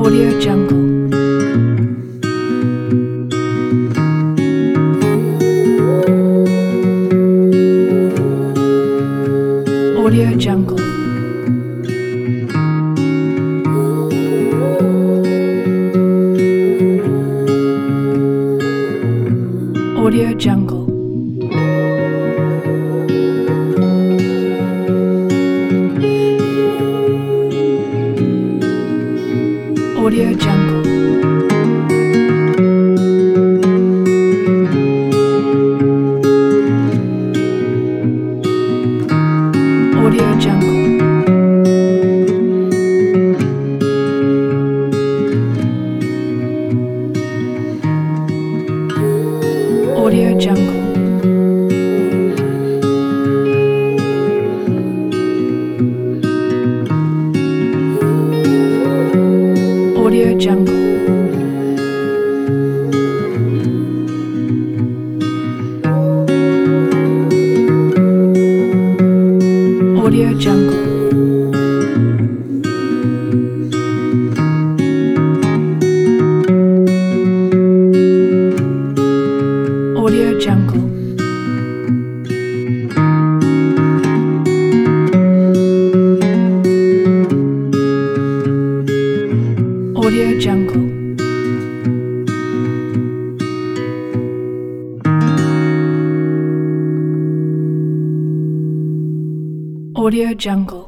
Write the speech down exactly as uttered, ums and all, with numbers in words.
Audio Jungle. Audio Jungle. Audio Jungle. Audio Jungle. Audio Jungle. Audio Jungle. Audio Jungle. Audio Jungle. Audio Jungle. Audio Jungle. Audio Jungle.